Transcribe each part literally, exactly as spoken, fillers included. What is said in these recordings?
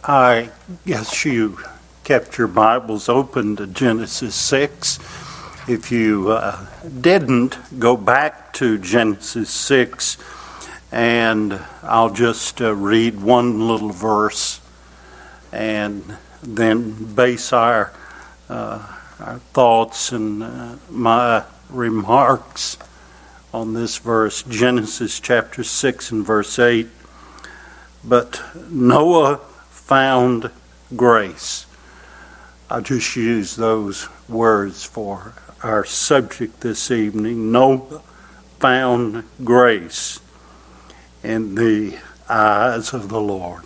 I guess you kept your Bibles open to Genesis six. If you uh, didn't, go back to Genesis six, and I'll just uh, read one little verse and then base our, uh, our thoughts and uh, my remarks on this verse. Genesis chapter six and verse eight. But Noah found grace. I just use those words for our subject this evening. Noah found grace in the eyes of the Lord.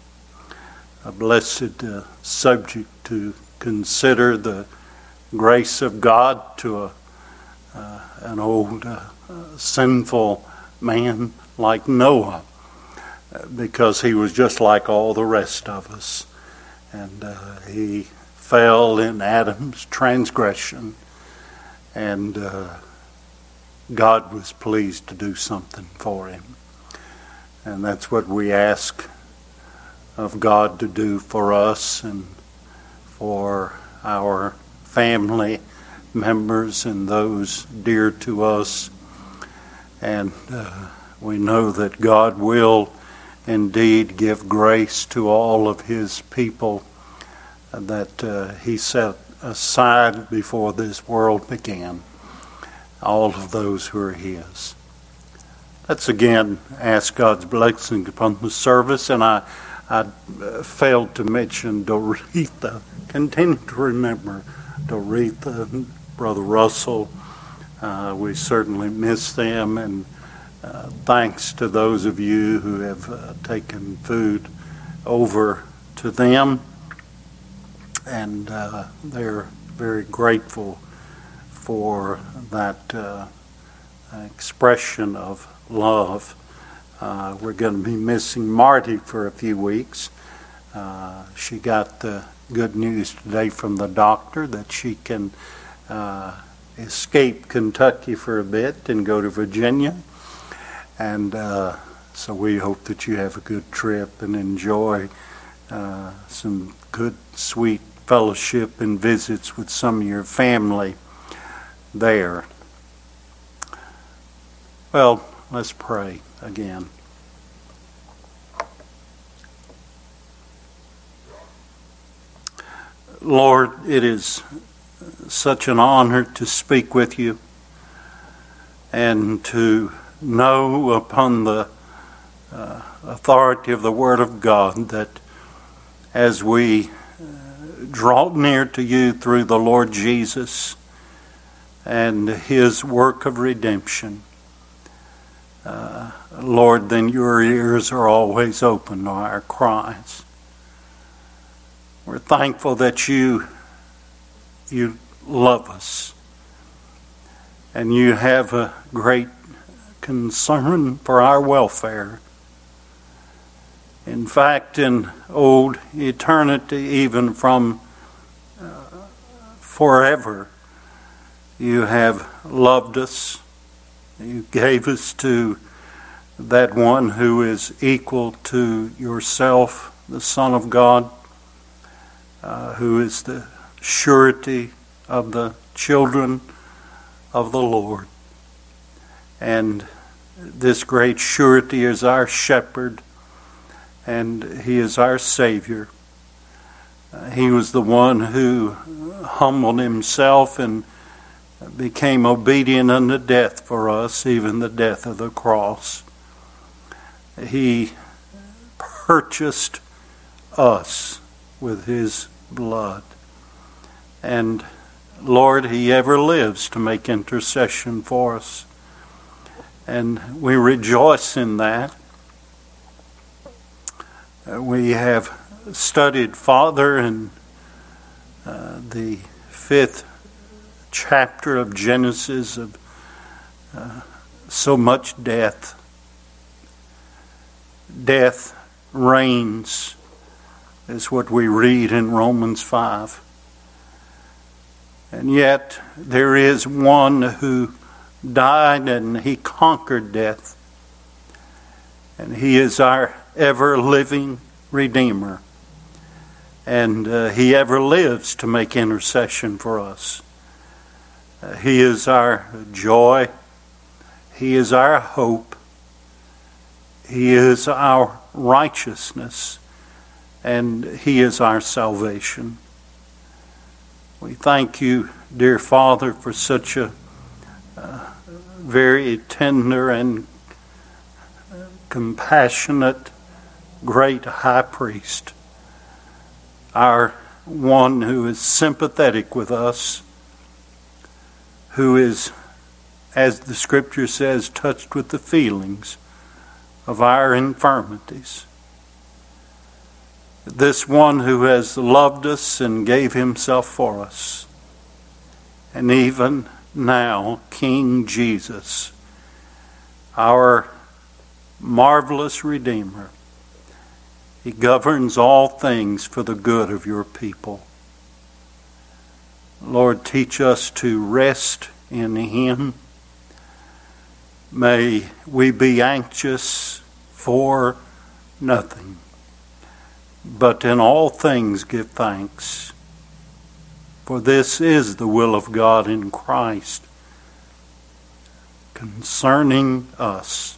A blessed uh, subject to consider, the grace of God to a, uh, an old uh, uh, sinful man like Noah, because he was just like all the rest of us. And uh, he fell in Adam's transgression, and uh, God was pleased to do something for him. And that's what we ask of God to do for us and for our family members and those dear to us. And uh, we know that God will indeed give grace to all of his people that uh, he set aside before this world began, all of those who are his. Let's again ask God's blessing upon the service. And I, I failed to mention Doretha. Continue to remember Doretha, Brother Russell. Uh, we certainly miss them, and Uh, thanks to those of you who have uh, taken food over to them, and uh, they're very grateful for that uh, expression of love. Uh, we're going to be missing Marty for a few weeks. Uh, she got the good news today from the doctor that she can uh, escape Kentucky for a bit and go to Virginia. And uh, so we hope that you have a good trip and enjoy uh, some good, sweet fellowship and visits with some of your family there. Well, let's pray again. Lord, it is such an honor to speak with you and to know upon the uh, authority of the Word of God that as we uh, draw near to you through the Lord Jesus and his work of redemption, uh, Lord, then your ears are always open to our cries. We're thankful that you, you love us and you have a great concern for our welfare. In fact, in old eternity, even from uh, forever, you have loved us. You gave us to that one who is equal to yourself, the Son of God, uh, who is the surety of the children of the Lord. And this great surety is our shepherd, and he is our Savior. Uh, he was the one who humbled himself and became obedient unto death for us, even the death of the cross. He purchased us with his blood. And Lord, he ever lives to make intercession for us. And we rejoice in that. Uh, we have studied, Father, in uh, the fifth chapter of Genesis of uh, so much death. Death reigns, is what we read in Romans five. And yet there is one who died and he conquered death. And he is our ever-living Redeemer. and uh, he ever lives to make intercession for us. Uh, he is our joy. He is our hope. He is our righteousness, and he is our salvation. We thank you, dear Father, for such a uh, very tender and compassionate, great high priest, our one who is sympathetic with us, who is, as the scripture says, touched with the feelings of our infirmities. This one who has loved us and gave himself for us. And even now, King Jesus, our marvelous Redeemer, he governs all things for the good of your people. Lord, teach us to rest in him. May we be anxious for nothing, but in all things give thanks. For this is the will of God in Christ concerning us.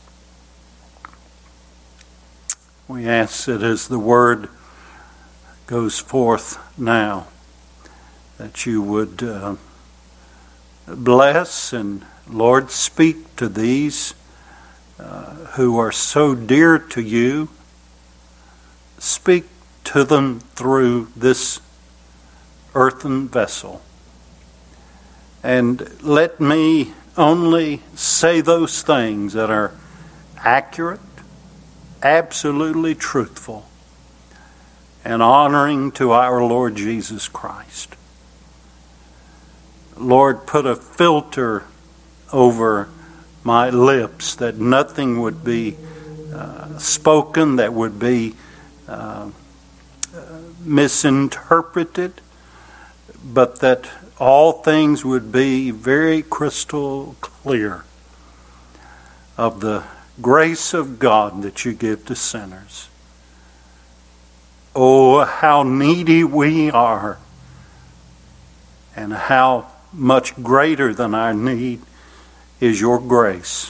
We ask that as the word goes forth now, that you would uh, bless and, Lord, speak to these uh, who are so dear to you. Speak to them through this earthen vessel. And let me only say those things that are accurate, absolutely truthful, and honoring to our Lord Jesus Christ. Lord, put a filter over my lips that nothing would be uh, spoken that would be uh, misinterpreted, but that all things would be very crystal clear of the grace of God that you give to sinners. Oh, how needy we are, and how much greater than our need is your grace.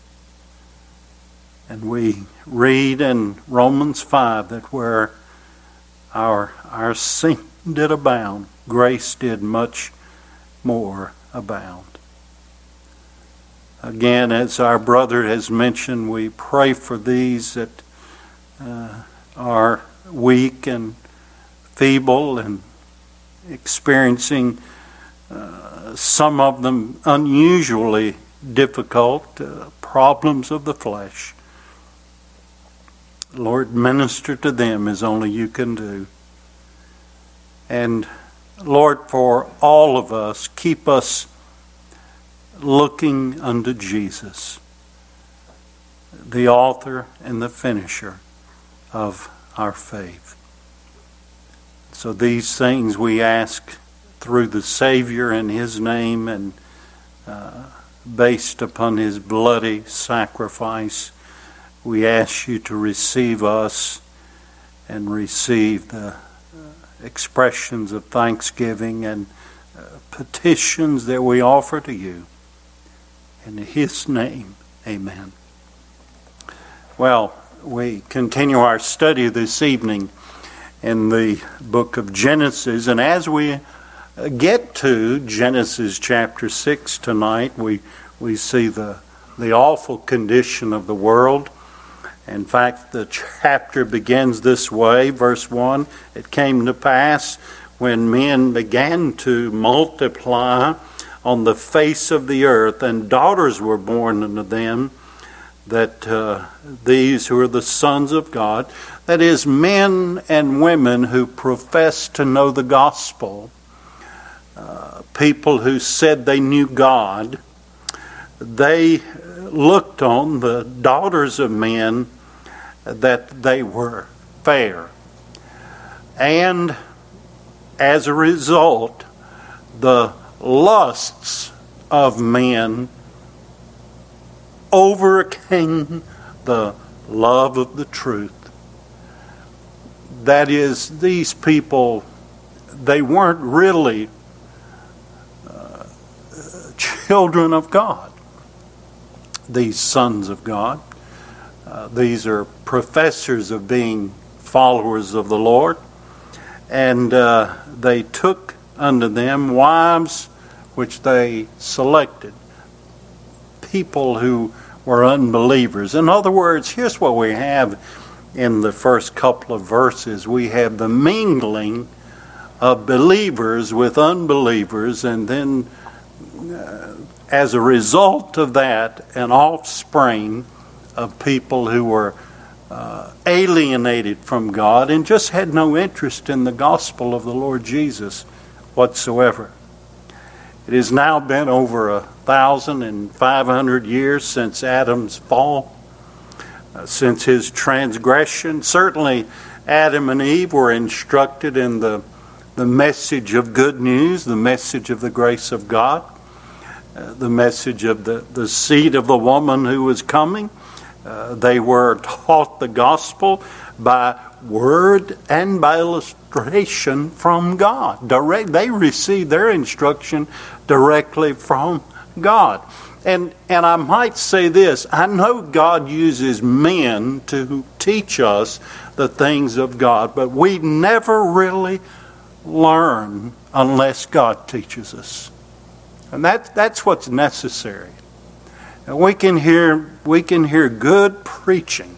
And we read in Romans five that where our, our sin did abound, grace did much more abound. Again, as our brother has mentioned, we pray for these that uh, are weak and feeble and experiencing uh, some of them unusually difficult uh, problems of the flesh. Lord, minister to them as only you can do. And Lord, for all of us, keep us looking unto Jesus, the author and the finisher of our faith. So these things we ask through the Savior in his name and uh, based upon his bloody sacrifice. We ask you to receive us and receive the expressions of thanksgiving and uh, petitions that we offer to you. In his name, amen. Well, we continue our study this evening in the book of Genesis, and as we get to Genesis chapter six tonight, we we see the the awful condition of the world. In fact, the chapter begins this way, verse one, it came to pass when men began to multiply on the face of the earth, and daughters were born unto them, that uh, these who are the sons of God, that is, men and women who profess to know the gospel, uh, people who said they knew God, they looked on the daughters of men that they were fair. And as a result, the lusts of men overcame the love of the truth. that is, these people, they weren't really uh, children of God. These sons of God. Uh, these are professors of being followers of the Lord. And uh, they took unto them wives which they selected. People who were unbelievers. In other words, here's what we have in the first couple of verses. We have the mingling of believers with unbelievers, and then uh, as a result of that, an offspring of people who were uh, alienated from God and just had no interest in the gospel of the Lord Jesus whatsoever. It has now been over a thousand and five hundred years since Adam's fall, uh, since his transgression. Certainly Adam and Eve were instructed in the, the message of good news, the message of the grace of God, uh, the message of the, the seed of the woman who was coming. Uh, they were taught the gospel by word and by illustration from God. Direct, they received their instruction directly from God. And and I might say this, I know God uses men to teach us the things of God, but we never really learn unless God teaches us. And that, that's what's necessary. And we can hear we can hear good preaching.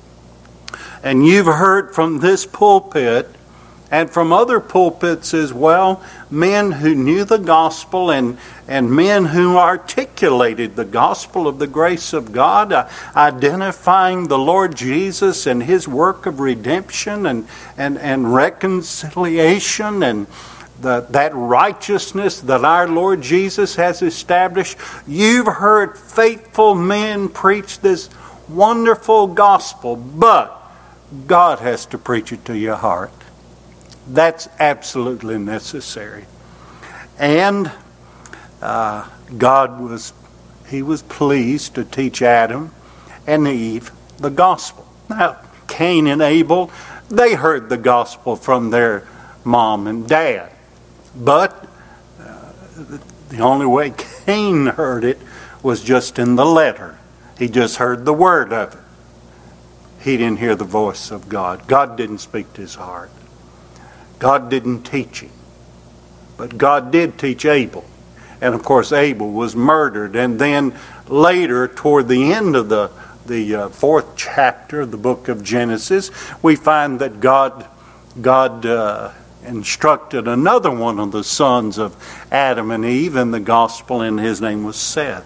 And you've heard from this pulpit and from other pulpits as well, men who knew the gospel and, and men who articulated the gospel of the grace of God, uh, identifying the Lord Jesus and his work of redemption and, and, and reconciliation and the, that righteousness that our Lord Jesus has established. You've heard faithful men preach this wonderful gospel, but God has to preach it to your heart. That's absolutely necessary. And uh, God was, he was pleased to teach Adam and Eve the gospel. Now, Cain and Abel, they heard the gospel from their mom and dad. But uh, the only way Cain heard it was just in the letter. He just heard the word of it. He didn't hear the voice of God. God didn't speak to his heart. God didn't teach him. But God did teach Abel. And of course Abel was murdered. And then later, toward the end of the, the uh, fourth chapter of the book of Genesis, we find that God, God uh, instructed another one of the sons of Adam and Eve in the gospel, and his name was Seth.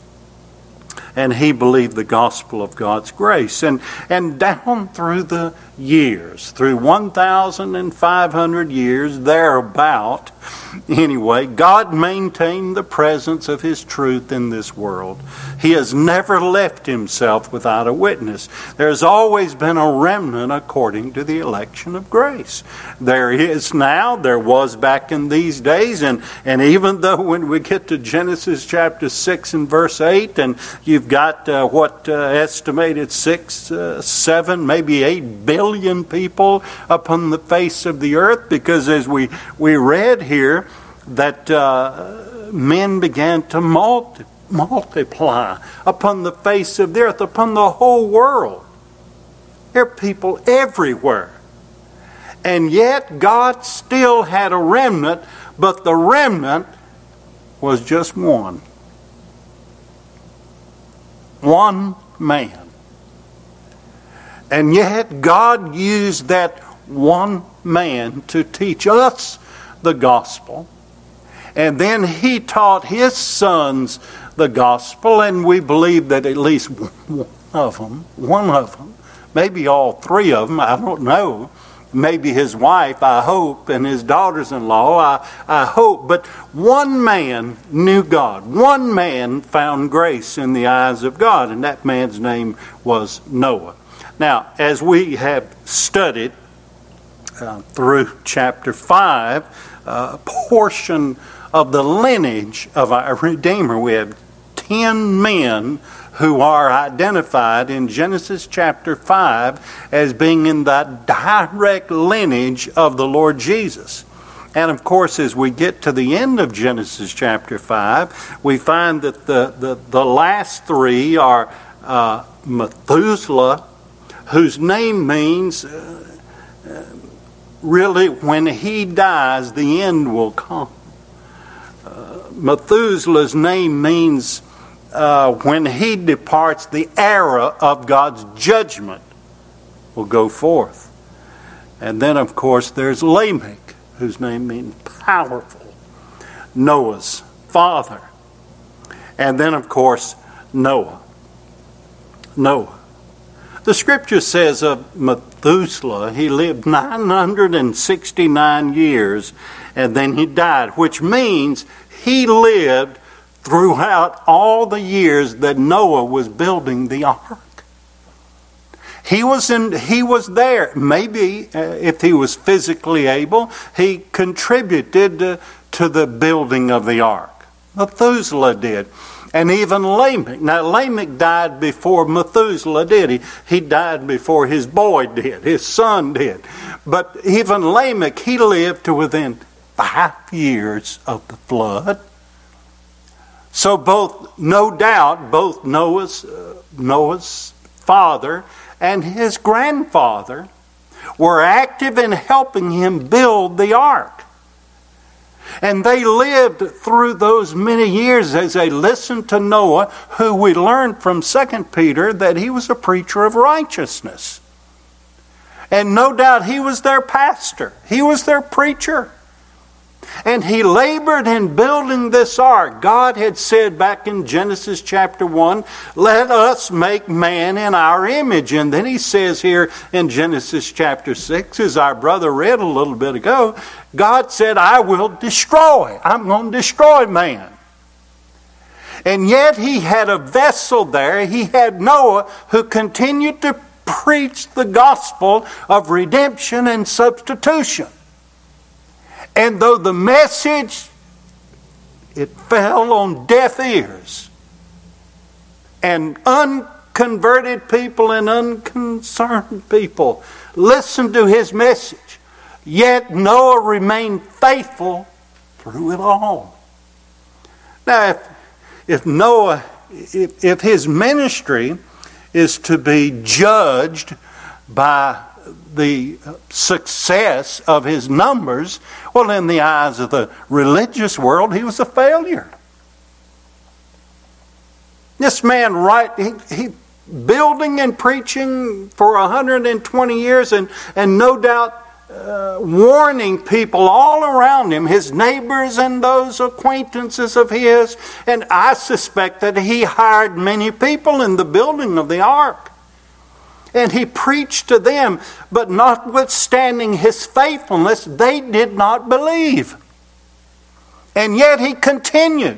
And he believed the gospel of God's grace. And and down through the years, through one thousand five hundred years, thereabout, anyway, God maintained the presence of his truth in this world. He has never left himself without a witness. There's always been a remnant according to the election of grace. There is now, there was back in these days, and, and even though when we get to Genesis chapter six and verse eight, and you've got uh, what uh, estimated six, uh, seven, maybe eight billion people upon the face of the earth, because as we, we read here that uh, men began to multi- multiply upon the face of the earth, upon the whole world. There are people everywhere. And yet God still had a remnant, but the remnant was just one. One man. And yet God used that one man to teach us the gospel. And then he taught his sons the gospel, and we believe that at least one of them, one of them, maybe all three of them, I don't know, maybe his wife, I hope, and his daughters-in-law, I, I hope, but one man knew God. One man found grace in the eyes of God, and that man's name was Noah. Now, as we have studied uh, through chapter five, uh, a portion of the lineage of our Redeemer, we have ten men who are identified in Genesis chapter five as being in the direct lineage of the Lord Jesus. And of course, as we get to the end of Genesis chapter five, we find that the, the, the last three are uh, Methuselah, whose name means uh, uh, really when he dies, the end will come. Uh, Methuselah's name means uh, when he departs, the era of God's judgment will go forth. And then, of course, there's Lamech, whose name means powerful, Noah's father. And then, of course, Noah. Noah. The scripture says of Methuselah, he lived nine hundred sixty-nine years, and then he died, which means he lived throughout all the years that Noah was building the ark. He was in. He was there. Maybe uh, if he was physically able, he contributed to, to the building of the ark. Methuselah did. And even Lamech. Now, Lamech died before Methuselah did. He, he died before his boy did, his son did. But even Lamech, he lived to within five years of the flood. So both, no doubt, both Noah's, uh, Noah's father and his grandfather were active in helping him build the ark. And they lived through those many years as they listened to Noah, who we learned from Second Peter that he was a preacher of righteousness. And no doubt he was their pastor. He was their preacher. And he labored in building this ark. God had said back in Genesis chapter one, let us make man in our image. And then he says here in Genesis chapter six, as our brother read a little bit ago, God said, I will destroy. I'm going to destroy man. And yet he had a vessel there. He had Noah, who continued to preach the gospel of redemption and substitution. And though the message, it fell on deaf ears, and unconverted people and unconcerned people listened to his message, yet Noah remained faithful through it all. Now, if, if Noah, if, if his ministry is to be judged by the success of his numbers, well, in the eyes of the religious world, he was a failure. This man, right, he, he building and preaching for one hundred twenty years, and, and no doubt uh, warning people all around him, his neighbors and those acquaintances of his. And I suspect that he hired many people in the building of the ark. And he preached to them, but notwithstanding his faithfulness, they did not believe. And yet he continued.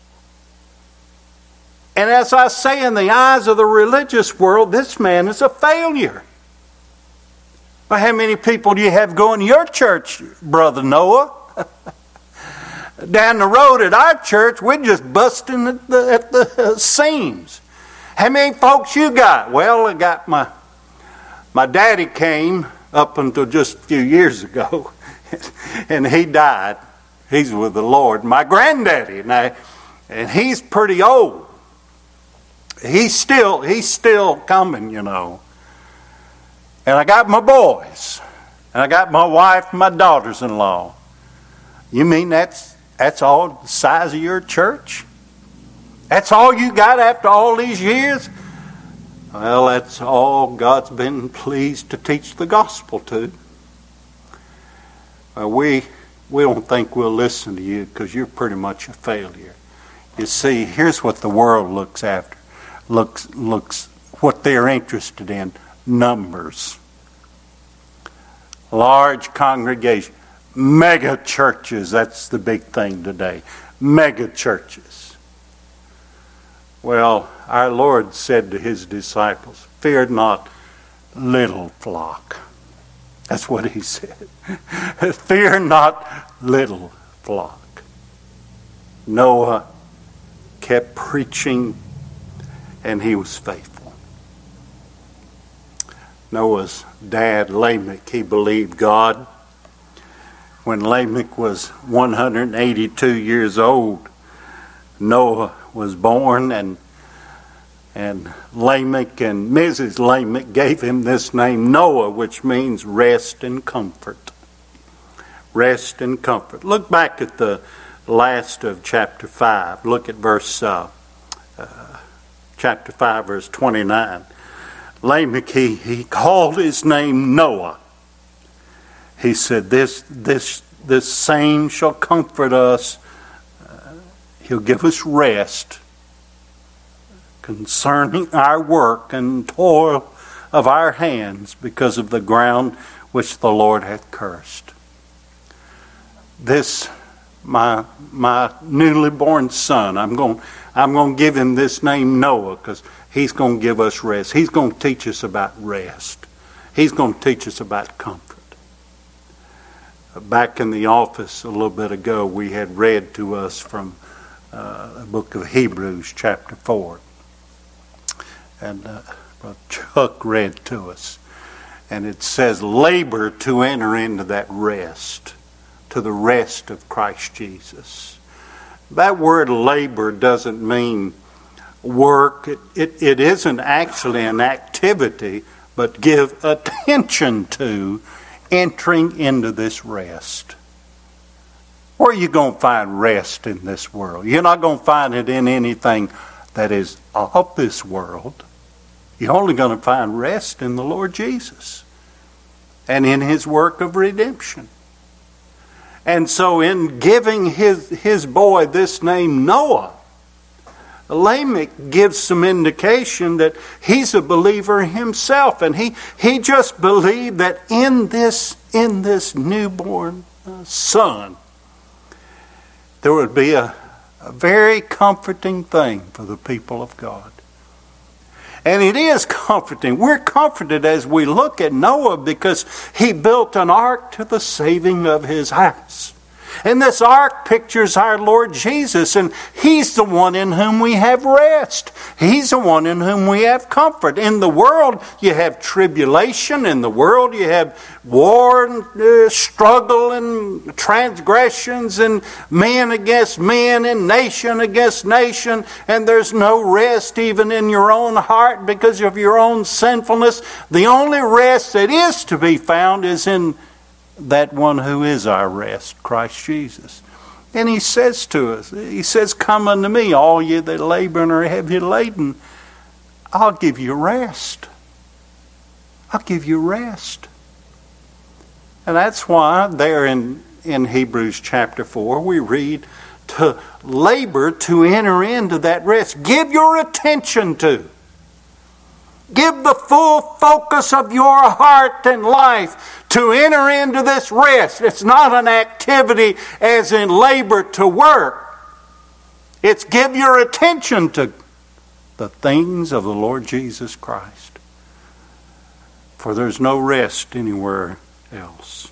And as I say, in the eyes of the religious world, this man is a failure. Well, how many people do you have going to your church, Brother Noah? Down the road at our church, we're just busting at the, at the seams. How many folks you got? Well, I got my... My daddy came up until just a few years ago, and he died. He's with the Lord. My granddaddy, and, I, and he's pretty old. He's still, he's still coming, you know. And I got my boys, and I got my wife and my daughters-in-law. You mean that's that's all the size of your church? That's all you got after all these years? Well, that's all God's been pleased to teach the gospel to. Uh, we we don't think we'll listen to you because you're pretty much a failure. You see, here's what the world looks after. Looks looks what they're interested in: numbers, large congregation, mega churches. That's the big thing today. Mega churches. Well, our Lord said to his disciples, fear not, little flock. That's what he said. Fear not, little flock. Noah kept preaching and he was faithful. Noah's dad, Lamech, he believed God. When Lamech was one hundred eighty-two years old, Noah was born, and and Lamech and Missus Lamech gave him this name Noah, which means rest and comfort. Rest and comfort. Look back at the last of chapter five. Look at verse uh, uh, chapter five, verse twenty-nine. Lamech, he, he called his name Noah. He said, this, this, this same shall comfort us. Uh, he'll give us rest concerning our work and toil of our hands because of the ground which the Lord hath cursed. This, my my newly born son, I'm going I'm going to give him this name Noah because he's going to give us rest. He's going to teach us about rest. He's going to teach us about comfort. Back in the office a little bit ago, we had read to us from uh, the book of Hebrews, chapter four. And uh, Brother Chuck read to us. And it says, labor to enter into that rest, to the rest of Christ Jesus. That word labor doesn't mean work. It, it, it isn't actually an activity, but give attention to entering into this rest. Where are you going to find rest in this world? You're not going to find it in anything that is of this world. You're only going to find rest in the Lord Jesus and in his work of redemption. And so in giving his, his boy this name Noah, Lamech gives some indication that he's a believer himself, and he, he just believed that in this, in this newborn uh, son, there would be a, a very comforting thing for the people of God. And it is comforting. We're comforted as we look at Noah because he built an ark to the saving of his house. And this ark pictures our Lord Jesus, and he's the one in whom we have rest. He's the one in whom we have comfort. In the world, you have tribulation. In the world, you have war and uh, struggle and transgressions and men against men and nation against nation. And there's no rest even in your own heart because of your own sinfulness. The only rest that is to be found is in that one who is our rest, Christ Jesus. And he says to us, he says, come unto me, all ye that labor and are heavy laden. I'll give you rest. I'll give you rest. And that's why there in, in Hebrews chapter four, we read to labor to enter into that rest. Give your attention to. Give the full focus of your heart and life to enter into this rest. It's not an activity as in labor to work. It's give your attention to the things of the Lord Jesus Christ. For there's no rest anywhere else.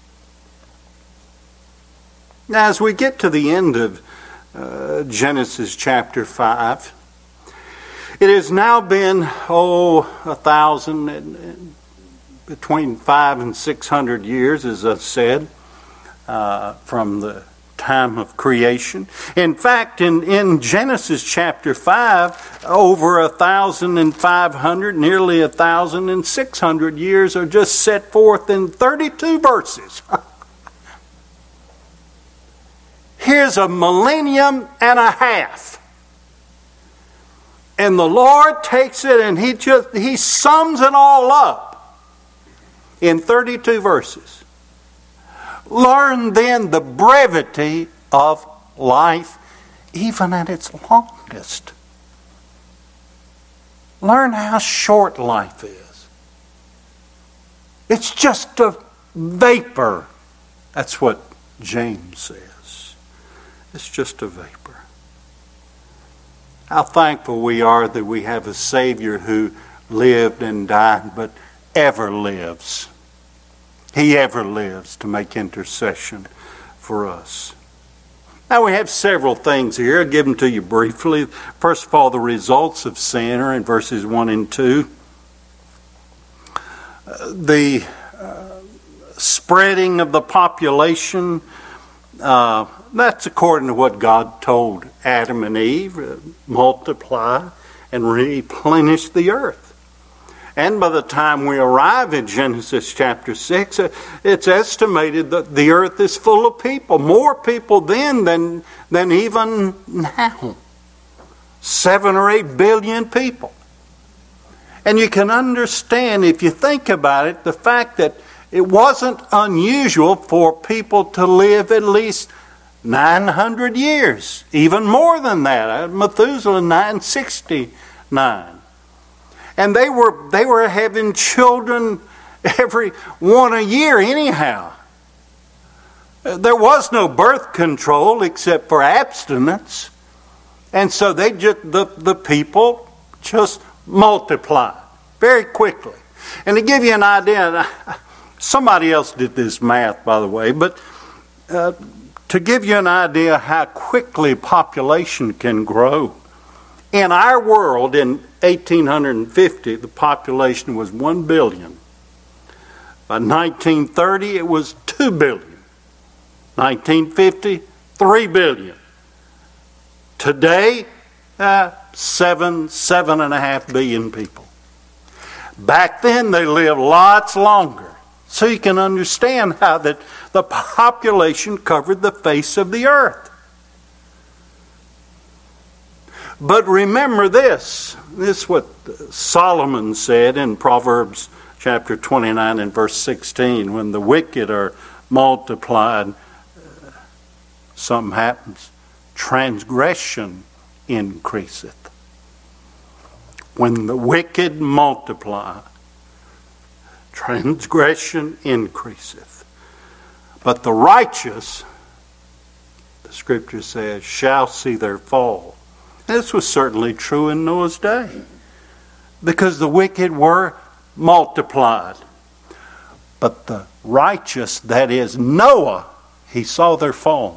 Now, as we get to the end of uh, Genesis chapter five, it has now been, oh, a thousand, and, between five and six hundred years, as I said, uh, from the time of creation. In fact, in, in Genesis chapter five, over a thousand and five hundred, nearly a thousand and six hundred years are just set forth in thirty-two verses. Here's a millennium and a half. And the Lord takes it and he just he sums it all up in thirty-two verses. Learn then the brevity of life, even at its longest. Learn how short life is. It's just a vapor. That's what James says. It's just a vapor. How thankful we are that we have a Savior who lived and died, but ever lives. He ever lives to make intercession for us. Now we have several things here. I'll give them to you briefly. First of all, the results of sin are in verses one and two. Uh, the uh, spreading of the population, uh, that's according to what God told Adam and Eve, uh, multiply and replenish the earth. And by the time we arrive in Genesis chapter six, it's estimated that the earth is full of people. More people then than, than even now. Seven or eight billion people. And you can understand, if you think about it, the fact that it wasn't unusual for people to live at least nine hundred years. Even more than that. Methuselah, nine sixty-nine. And they were they were having children every one a year anyhow. There was no birth control except for abstinence. And so they just the, the people just multiplied very quickly. And to give you an idea, somebody else did this math, by the way, but uh, to give you an idea how quickly population can grow. In our world, in eighteen fifty, the population was one billion. By nineteen thirty, it was two billion. nineteen fifty, three billion. Today, uh, seven, seven and a half billion people. Back then, they lived lots longer. So you can understand how that the population covered the face of the earth. But remember this, this is what Solomon said in Proverbs chapter twenty-nine and verse sixteen. When the wicked are multiplied, something happens. Transgression increaseth. When the wicked multiply, transgression increaseth. But the righteous, the scripture says, shall see their fall. This was certainly true in Noah's day, because the wicked were multiplied. But the righteous, that is Noah, he saw their fall.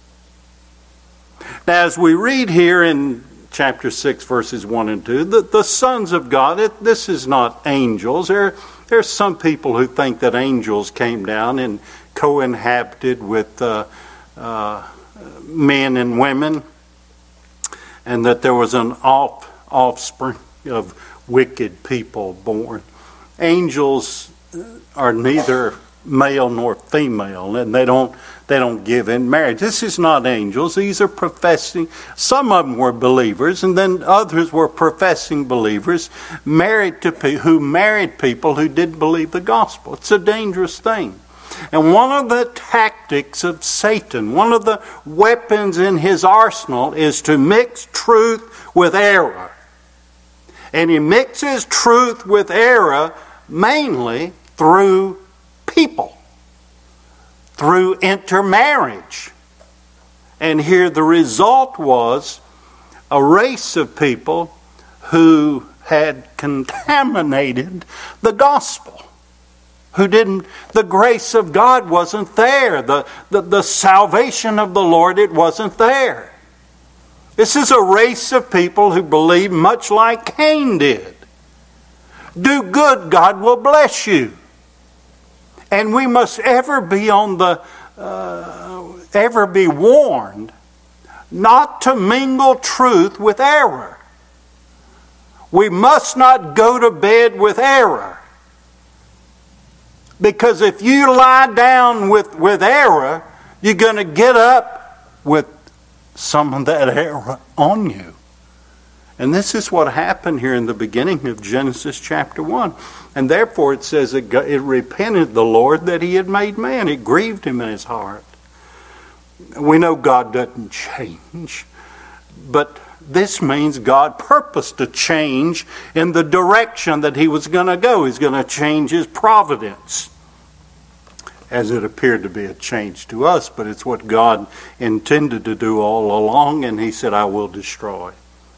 Now, as we read here in chapter six, verses one and two, the, the sons of God, it, this is not angels. There, there's some people who think that angels came down and co-inhabited with uh, uh, men and women, and that there was an off, offspring of wicked people born. Angels are neither male nor female, and they don't they don't give in marriage. This is not angels. These are professing. Some of them were believers, and then others were professing believers, married to pe- who married people who didn't believe the gospel. It's a dangerous thing. And one of the tactics of Satan, one of the weapons in his arsenal, is to mix truth with error. And he mixes truth with error mainly through people, through intermarriage. And here the result was a race of people who had contaminated the gospel. Who didn't, the grace of God wasn't there. The, the, the salvation of the Lord, it wasn't there. This is a race of people who believe much like Cain did. Do good, God will bless you. And we must ever be on the, uh, ever be warned not to mingle truth with error. We must not go to bed with error. Because if you lie down with, with error, you're going to get up with some of that error on you. And this is what happened here in the beginning of Genesis chapter one. And therefore it says it, it repented the Lord that he had made man. It grieved him in his heart. We know God doesn't change. But this means God purposed to change in the direction that he was going to go. He's going to change his providence. As it appeared to be a change to us, but it's what God intended to do all along, and he said, I will destroy.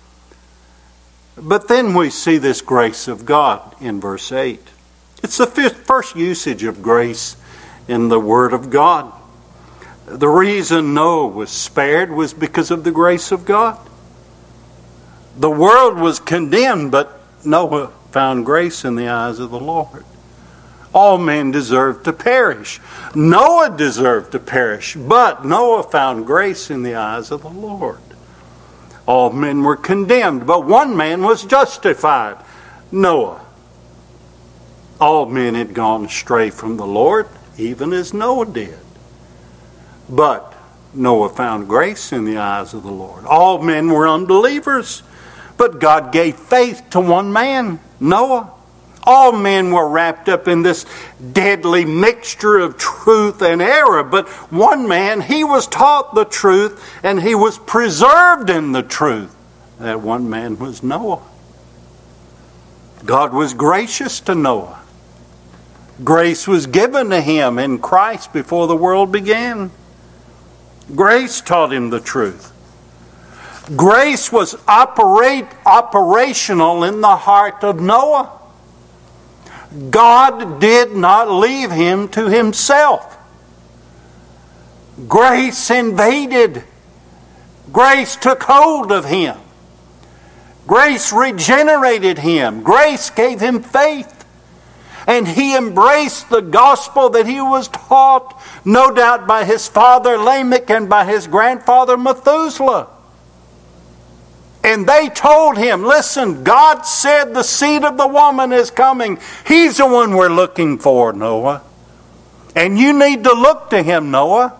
But then we see this grace of God in verse eight. It's the first usage of grace in the Word of God. The reason Noah was spared was because of the grace of God. The world was condemned, but Noah found grace in the eyes of the Lord. All men deserved to perish. Noah deserved to perish, but Noah found grace in the eyes of the Lord. All men were condemned, but one man was justified, Noah. All men had gone astray from the Lord, even as Noah did. But Noah found grace in the eyes of the Lord. All men were unbelievers, but God gave faith to one man, Noah. All men were wrapped up in this deadly mixture of truth and error, but one man, he was taught the truth and he was preserved in the truth. That one man was Noah. God was gracious to Noah. Grace was given to him in Christ before the world began. Grace taught him the truth. Grace was operate, operational in the heart of Noah. God did not leave him to himself. Grace invaded. Grace took hold of him. Grace regenerated him. Grace gave him faith. And he embraced the gospel that he was taught, no doubt by his father Lamech and by his grandfather Methuselah. And they told him, listen, God said the seed of the woman is coming. He's the one we're looking for, Noah. And you need to look to him, Noah.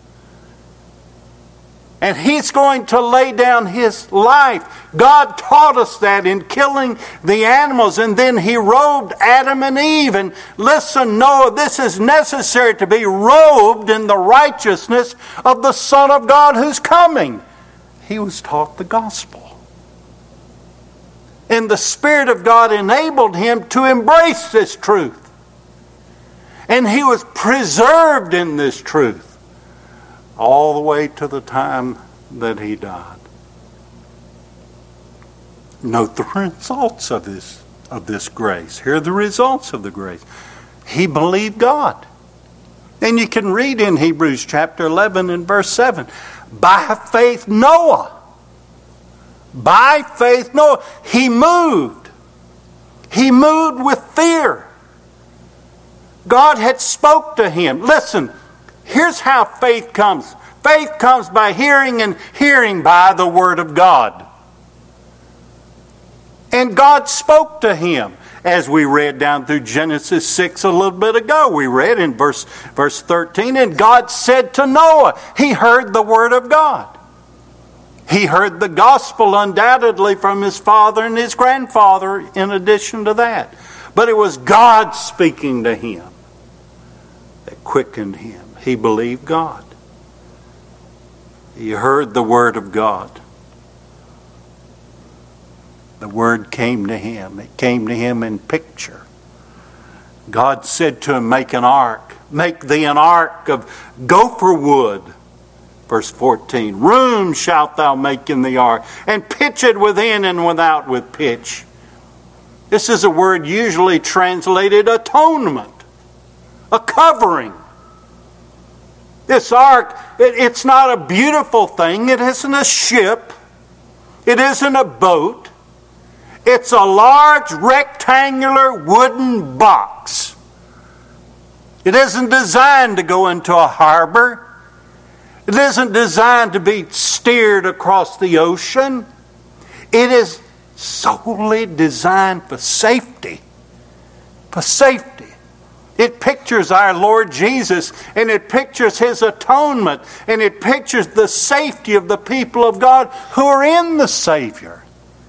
And he's going to lay down his life. God taught us that in killing the animals. And then he robed Adam and Eve. And listen, Noah, this is necessary to be robed in the righteousness of the Son of God who's coming. He was taught the gospel. And the Spirit of God enabled him to embrace this truth. And he was preserved in this truth all the way to the time that he died. Note the results of this, of this grace. Here are the results of the grace. He believed God. And you can read in Hebrews chapter eleven and verse seven. By faith Noah. By faith Noah. He moved. He moved with fear. God had spoke to him. Listen, here's how faith comes. Faith comes by hearing, and hearing by the Word of God. And God spoke to him. As we read down through Genesis six a little bit ago. We read in verse, verse thirteen, and God said to Noah, he heard the Word of God. He heard the gospel undoubtedly from his father and his grandfather in addition to that. But it was God speaking to him that quickened him. He believed God. He heard the Word of God. The Word came to him. It came to him in picture. God said to him, make an ark. Make thee an ark of gopher wood. Verse fourteen, room shalt thou make in the ark, and pitch it within and without with pitch. This is a word usually translated atonement, a covering. This ark, it, it's not a beautiful thing. It isn't a ship. It isn't a boat. It's a large rectangular wooden box. It isn't designed to go into a harbor. It isn't designed to be steered across the ocean. It is solely designed for safety. For safety. It pictures our Lord Jesus, and it pictures His atonement, and it pictures the safety of the people of God who are in the Savior.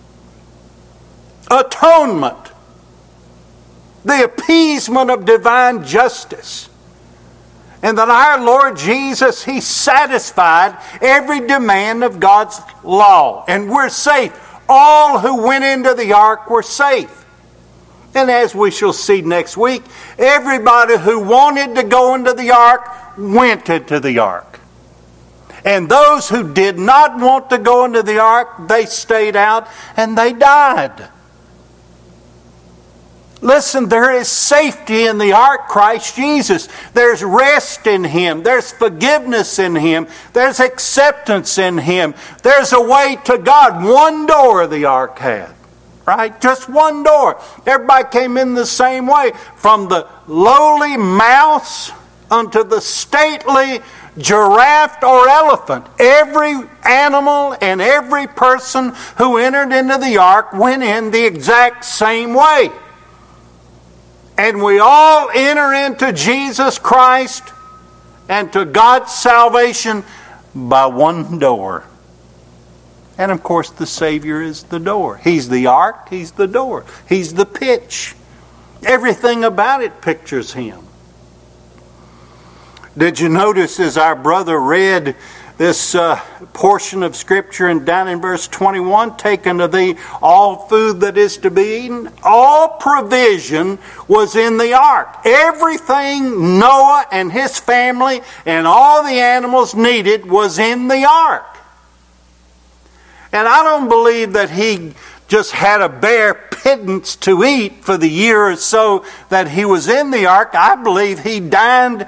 Atonement. The appeasement of divine justice. And that our Lord Jesus, He satisfied every demand of God's law. And we're safe. All who went into the ark were safe. And as we shall see next week, everybody who wanted to go into the ark went into the ark. And those who did not want to go into the ark, they stayed out and they died. Listen, there is safety in the ark, Christ Jesus. There's rest in Him. There's forgiveness in Him. There's acceptance in Him. There's a way to God. One door the ark had, right? Just one door. Everybody came in the same way. From the lowly mouse unto the stately giraffe or elephant. Every animal and every person who entered into the ark went in the exact same way. And we all enter into Jesus Christ and to God's salvation by one door. And of course the Savior is the door. He's the ark, He's the door. He's the pitch. Everything about it pictures Him. Did you notice as our brother read this uh, portion of Scripture and down in verse twenty-one, take unto thee all food that is to be eaten? All provision was in the ark. Everything Noah and his family and all the animals needed was in the ark. And I don't believe that he just had a bare pittance to eat for the year or so that he was in the ark. I believe he dined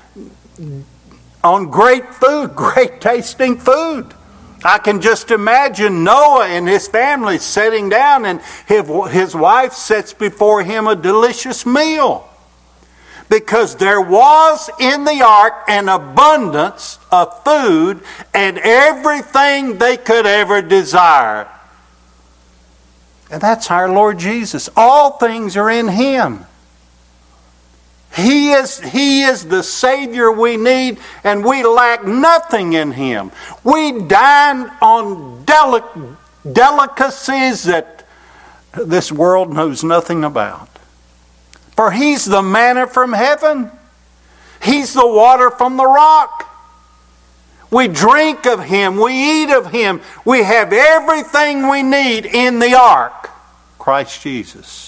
on great food, great tasting food. I can just imagine Noah and his family sitting down and his, his wife sets before him a delicious meal. Because there was in the ark an abundance of food and everything they could ever desire. And that's our Lord Jesus. All things are in Him. He is, he is the Savior we need, and we lack nothing in Him. We dine on delic- delicacies that this world knows nothing about. For He's the manna from heaven. He's the water from the rock. We drink of Him. We eat of Him. We have everything we need in the ark, Christ Jesus.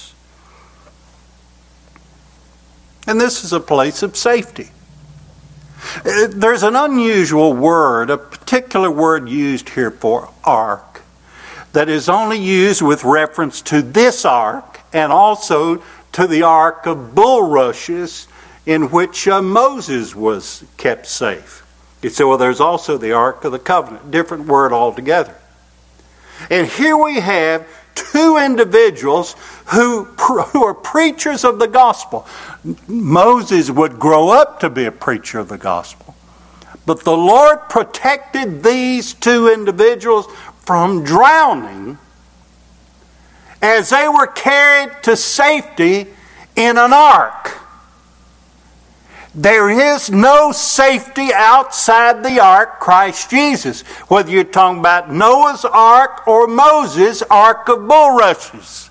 And this is a place of safety. There's an unusual word, a particular word used here for ark, that is only used with reference to this ark and also to the ark of bulrushes in which uh, Moses was kept safe. You say, well, there's also the Ark of the Covenant, different word altogether. And here we have two individuals who, who are preachers of the gospel. Moses would grow up to be a preacher of the gospel. But the Lord protected these two individuals from drowning as they were carried to safety in an ark. There is no safety outside the ark, Christ Jesus. Whether you're talking about Noah's ark or Moses' ark of bulrushes.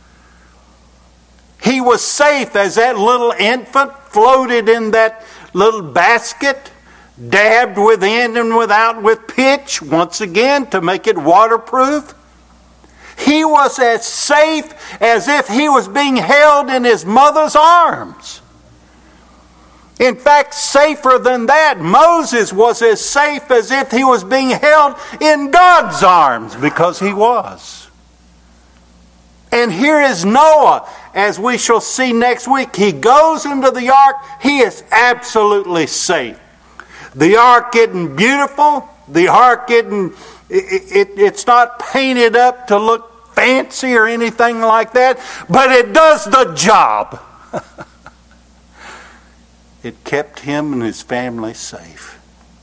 He was safe as that little infant floated in that little basket, dabbed within and without with pitch, once again to make it waterproof. He was as safe as if he was being held in his mother's arms. In fact, safer than that, Moses was as safe as if he was being held in God's arms, because he was. And here is Noah, as we shall see next week. He goes into the ark. He is absolutely safe. The ark isn't beautiful. The ark isn't, it, it, it's not painted up to look fancy or anything like that, but it does the job. It kept him and his family safe.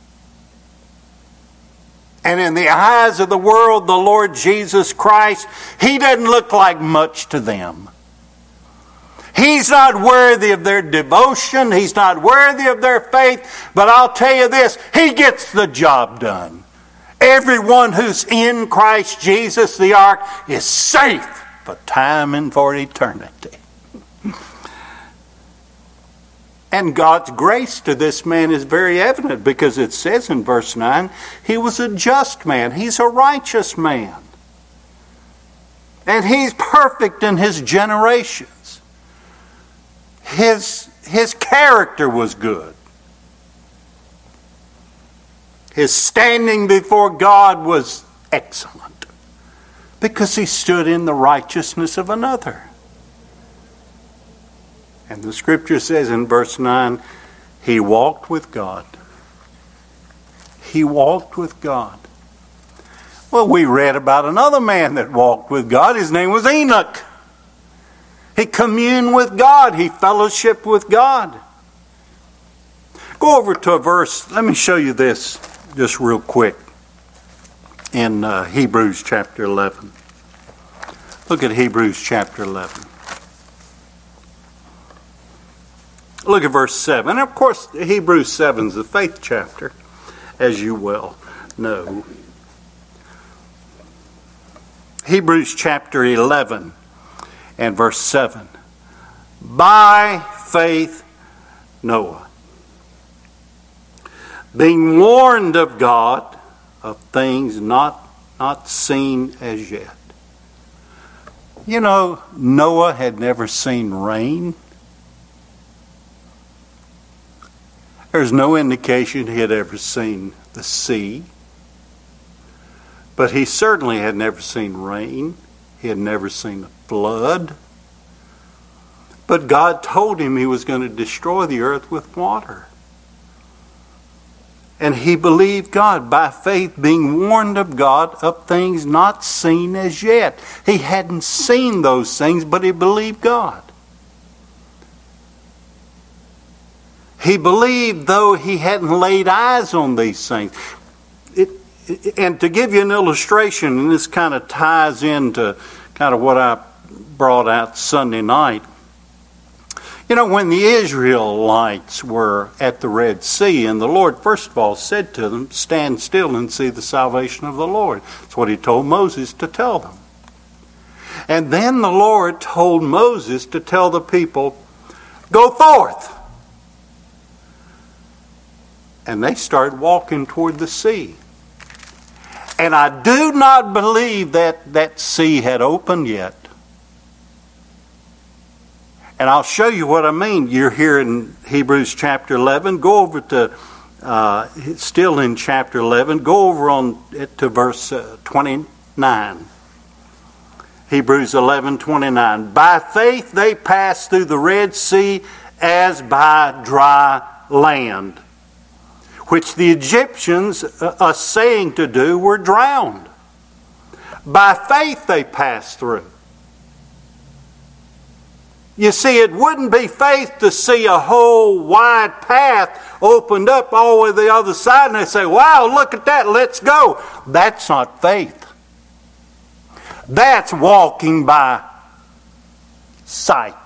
And in the eyes of the world, the Lord Jesus Christ, He doesn't look like much to them. He's not worthy of their devotion. He's not worthy of their faith. But I'll tell you this, He gets the job done. Everyone who's in Christ Jesus, the ark, is safe for time and for eternity. And God's grace to this man is very evident, because it says in verse nine, he was a just man. He's a righteous man. And he's perfect in his generations. His, his character was good. His standing before God was excellent, because he stood in the righteousness of another. And the scripture says in verse nine, he walked with God. He walked with God. Well, we read about another man that walked with God. His name was Enoch. He communed with God. He fellowshiped with God. Go over to a verse. Let me show you this just real quick in uh, Hebrews chapter eleven. Look at Hebrews chapter eleven. Look at verse seven. And of course, Hebrews seven is the faith chapter, as you well know. Hebrews chapter eleven and verse seven. By faith, Noah, being warned of God of things not, not seen as yet. You know, Noah had never seen rain. There's no indication he had ever seen the sea. But he certainly had never seen rain. He had never seen a flood. But God told him he was going to destroy the earth with water. And he believed God by faith, being warned of God of things not seen as yet. He hadn't seen those things, but he believed God. He believed, though he hadn't laid eyes on these things. It, it, and to give you an illustration, and this kind of ties into kind of what I brought out Sunday night. You know, when the Israelites were at the Red Sea, and the Lord, first of all, said to them, stand still and see the salvation of the Lord. That's what he told Moses to tell them. And then the Lord told Moses to tell the people, go forth. And they started walking toward the sea. And I do not believe that that sea had opened yet. And I'll show you what I mean. You're here in Hebrews chapter eleven. Go over to, uh, still in chapter eleven, go over on to verse uh, twenty-nine. Hebrews eleven twenty-nine. By faith they passed through the Red Sea as by dry land, which the Egyptians, uh, assaying to do, were drowned. By faith they passed through. You see, it wouldn't be faith to see a whole wide path opened up all the way to the other side and they say, wow, look at that, let's go. That's not faith. That's walking by sight.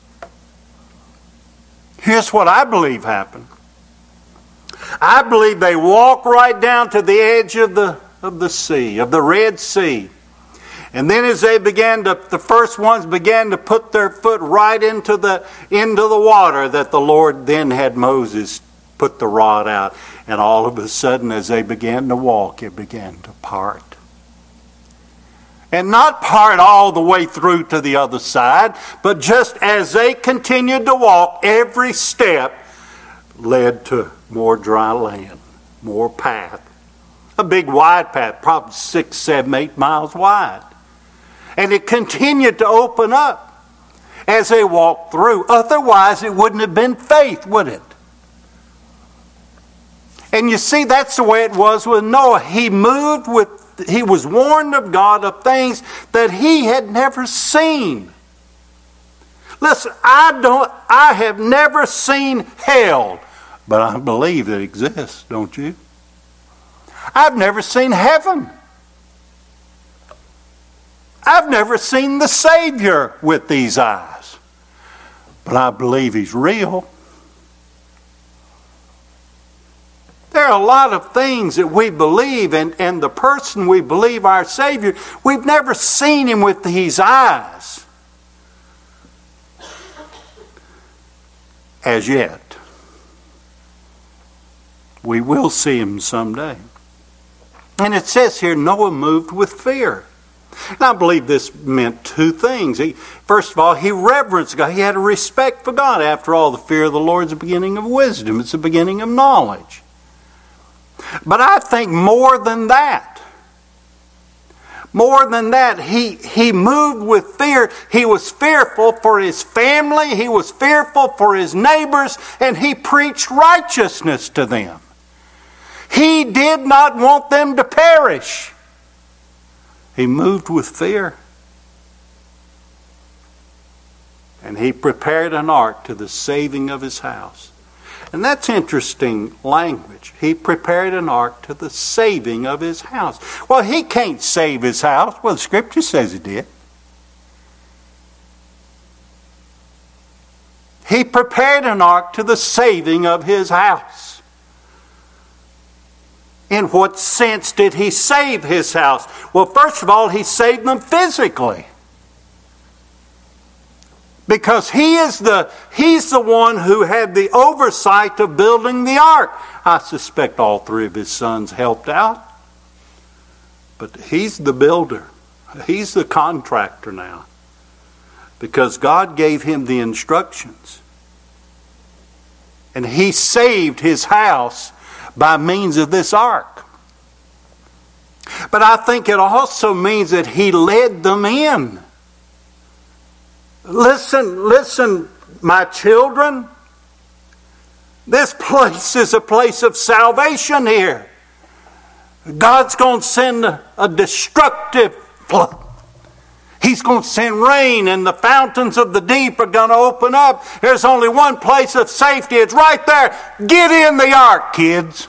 Here's what I believe happened. I believe they walked right down to the edge of the of the sea, of the Red Sea. And then as they began to, the first ones began to put their foot right into the into the water, that the Lord then had Moses put the rod out. And all of a sudden, as they began to walk, it began to part. And not part all the way through to the other side, but just as they continued to walk, every step led to more dry land, more path. A big wide path, probably six, seven, eight miles wide. And it continued to open up as they walked through. Otherwise, it wouldn't have been faith, would it? And you see, that's the way it was with Noah. He moved with, he was warned of God of things that he had never seen. Listen, I don't, I have never seen hell, but I believe it exists, don't you? I've never seen heaven. I've never seen the Savior with these eyes, but I believe He's real. There are a lot of things that we believe, and, and the person we believe our Savior, we've never seen Him with these eyes as yet. We will see Him someday. And it says here, Noah moved with fear. And I believe this meant two things. He, first of all, he reverenced God. He had a respect for God. After all, the fear of the Lord is the beginning of wisdom. It's the beginning of knowledge. But I think more than that. More than that, he, he moved with fear. He was fearful for his family. He was fearful for his neighbors. And he preached righteousness to them. He did not want them to perish. He moved with fear. And he prepared an ark to the saving of his house. And that's interesting language. He prepared an ark to the saving of his house. Well, he can't save his house. Well, the Scripture says he did. He prepared an ark to the saving of his house. In what sense did he save his house? Well, first of all, he saved them physically. Because he is the, he's the one who had the oversight of building the ark. I suspect all three of his sons helped out. But he's the builder. He's the contractor now. Because God gave him the instructions. And he saved his house by means of this ark. But I think it also means that he led them in. Listen, listen, my children. This place is a place of salvation here. God's going to send a, a destructive flood. He's going to send rain and the fountains of the deep are going to open up. There's only one place of safety. It's right there. Get in the ark, kids.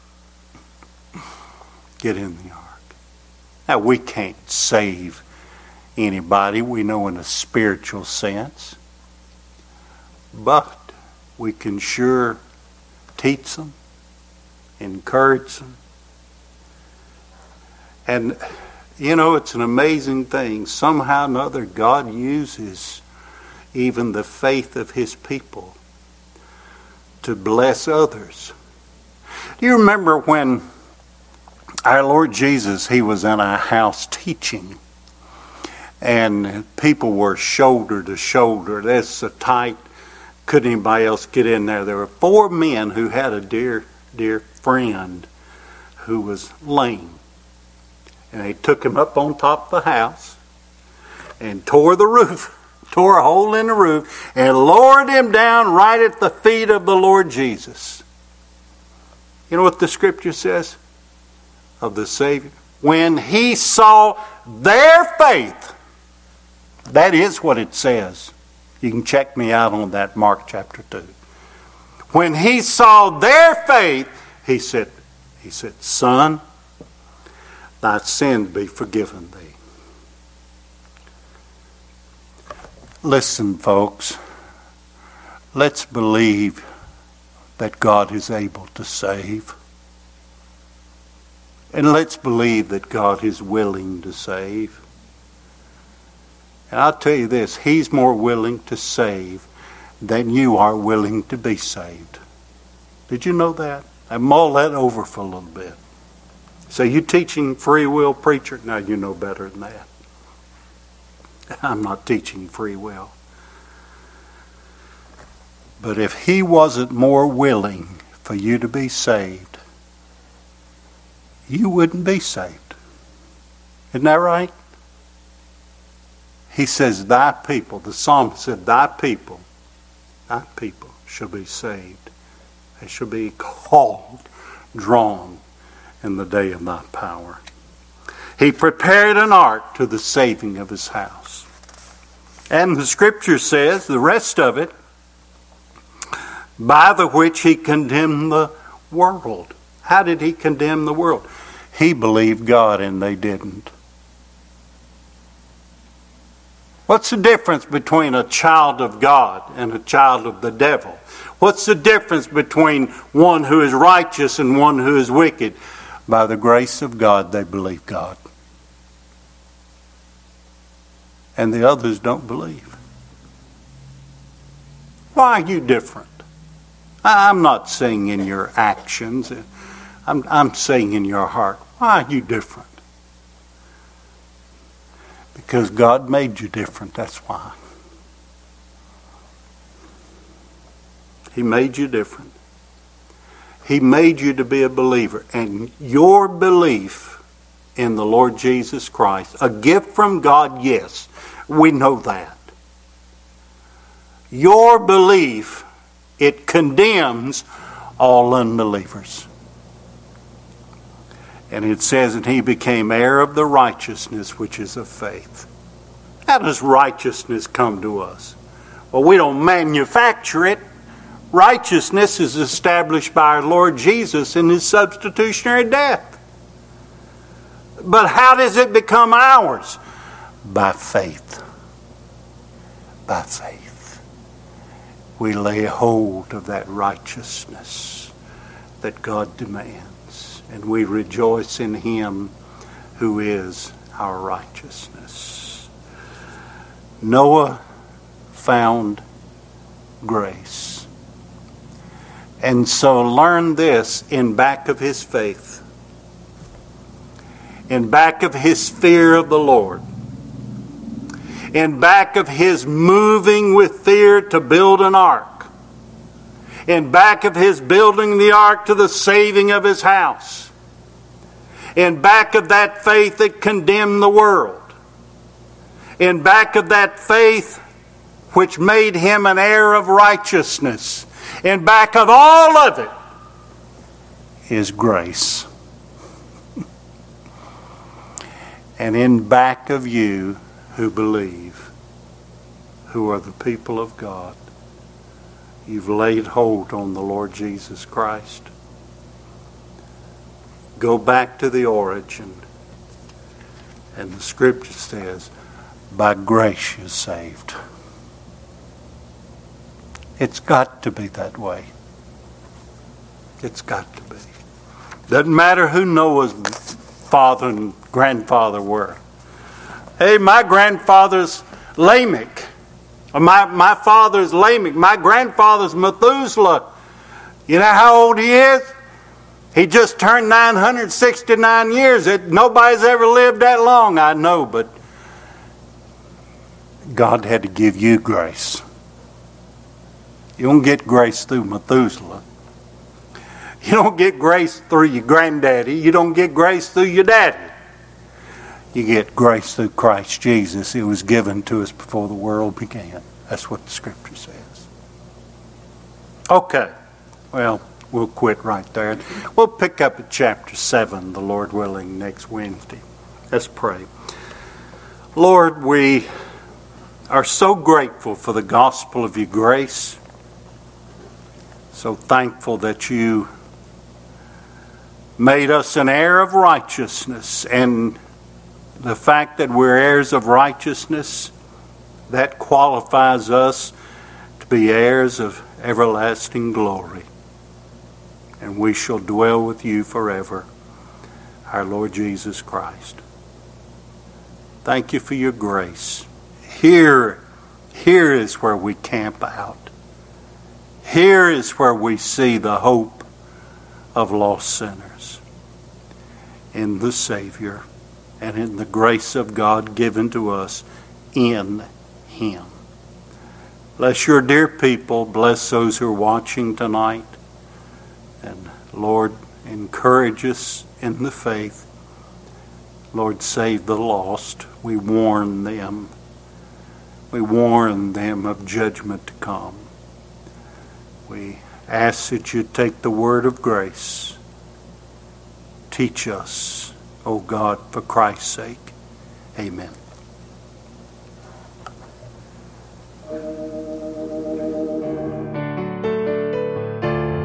Get in the ark. Now, we can't save anybody, we know, in a spiritual sense. But we can sure teach them, encourage them. And, you know, it's an amazing thing. Somehow or another, God uses even the faith of his people to bless others. Do you remember when our Lord Jesus, he was in our house teaching? And people were shoulder to shoulder. That's so tight, couldn't anybody else get in there. There were four men who had a dear, dear friend who was lame. And they took him up on top of the house and tore the roof, tore a hole in the roof, and lowered him down right at the feet of the Lord Jesus. You know what the Scripture says of the Savior? When he saw their faith, that is what it says. You can check me out on that, Mark chapter two. When he saw their faith, he said, he said, "Son, thy sins be forgiven thee." Listen, folks, let's believe that God is able to save. And let's believe that God is willing to save. And I'll tell you this, he's more willing to save than you are willing to be saved. Did you know that? I mull that over for a little bit. So you teaching free will, preacher? Now you know better than that. I'm not teaching free will. But if he wasn't more willing for you to be saved, you wouldn't be saved. Isn't that right? He says, thy people, the psalmist said, thy people, thy people shall be saved. They shall be called, drawn in the day of thy power. He prepared an ark to the saving of his house. And the Scripture says, the rest of it, by the which he condemned the world. How did he condemn the world? He believed God and they didn't. What's the difference between a child of God and a child of the devil? What's the difference between one who is righteous and one who is wicked? By the grace of God, they believe God. And the others don't believe. Why are you different? I'm not saying in your actions. I'm, I'm saying in your heart. Why are you different? Because God made you different, that's why. He made you different. He made you to be a believer. And your belief in the Lord Jesus Christ. A gift from God, yes, we know that. Your belief, it condemns all unbelievers. And it says, and he became heir of the righteousness which is of faith. How does righteousness come to us? Well, we don't manufacture it. Righteousness is established by our Lord Jesus in his substitutionary death. But how does it become ours? By faith. By faith. We lay hold of that righteousness that God demands. And we rejoice in him who is our righteousness. Noah found grace. And so learn this in back of his faith. In back of his fear of the Lord. In back of his moving with fear to build an ark. In back of his building the ark to the saving of his house. In back of that faith that condemned the world. In back of that faith which made him an heir of righteousness. In back of all of it is grace. And in back of you who believe, who are the people of God, you've laid hold on the Lord Jesus Christ. Go back to the origin. And the scripture says, by grace you're saved. It's got to be that way. It's got to be. Doesn't matter who Noah's father and grandfather were. Hey, my grandfather's Lamech. My, my father's Lamech. My grandfather's Methuselah. You know how old he is? He just turned nine hundred sixty-nine years. It, nobody's ever lived that long, I know, but God had to give you grace. You don't get grace through Methuselah. You don't get grace through your granddaddy. You don't get grace through your daddy. You get grace through Christ Jesus. It was given to us before the world began. That's what the scripture says. Okay. Well, we'll quit right there. We'll pick up at chapter seven, the Lord willing, next Wednesday. Let's pray. Lord, we are so grateful for the gospel of your grace. So thankful that you made us an heir of righteousness, and the fact that we're heirs of righteousness, that qualifies us to be heirs of everlasting glory. And we shall dwell with you forever, our Lord Jesus Christ. Thank you for your grace. Here, here is where we camp out. Here is where we see the hope of lost sinners in the Savior and in the grace of God given to us in him. Bless your dear people. Bless those who are watching tonight. And Lord, encourage us in the faith. Lord, save the lost. We warn them. We warn them of judgment to come. We ask that you take the word of grace. Teach us, O God, for Christ's sake. Amen.